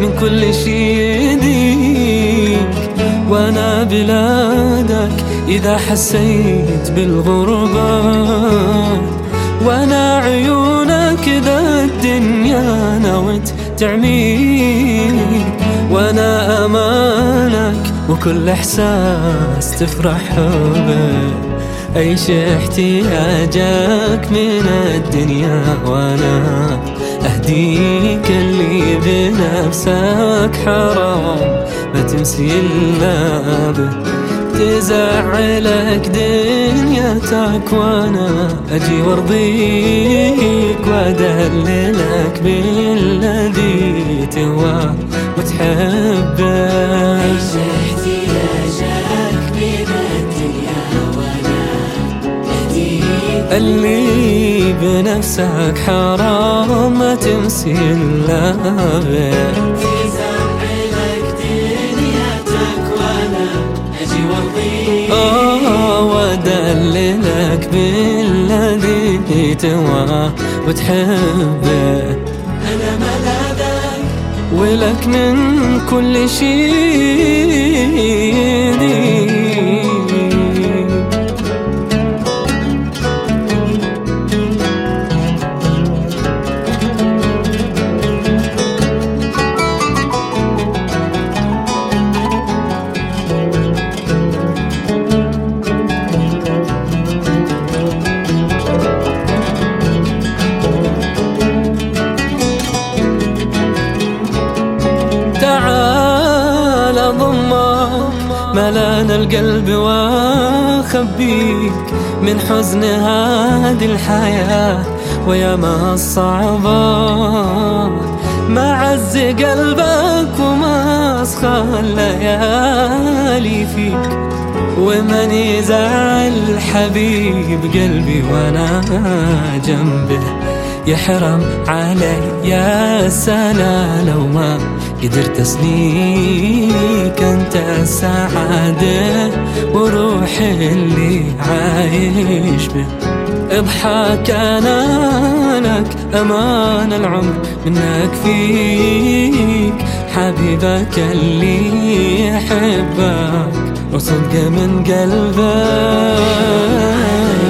من كل شي يديك. وانا بلادك إذا حسيت بالغربة، وانا عيونك إذا الدنيا نوت تعميك، وانا أمانك وكل إحساس تفرح به. أيش احتياجك من الدنيا وانا أهديك اللي بنفسك حرام ما تمسي إلا به. تزعلك دنيتك وانا أجي وارضيك وادللك بالذي تهواه وتحبه. أيش احتياجك من الدنيا وانا أهديك اللي بنفسك حرام ما تمسي إلا به. تزعلك دنيتك وانا أجي وارضيك وادللك بالذي تهواه وتحبه. أنا ملاذك ولك من كل شي تعال ضمك ملان القلب واخبيك من حزن هذه الحياة وياما الصعبة. ما عز قلبك وما أسخى الليالي فيك، ومن يزعل حبيب قلبي وانا جنبه يحرم علي يا سنة لو ما قدرت أسليك. أنت السعادة وروحي اللي عايش به. اضحك أنا لك أمان العمر منك فيك، حبيبك اللي يحبك وصدق من قلبك.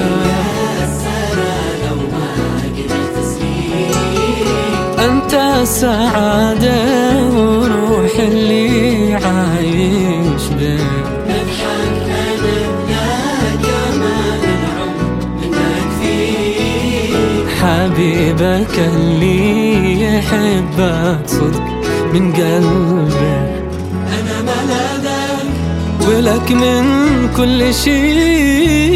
أنت السعادة وروح اللي عايش بك. نضحك أنا لك أمان العمر منك فيك، حبيبك اللي يحبك صدق من قلبك. أنا ملاذك ولك من كل شي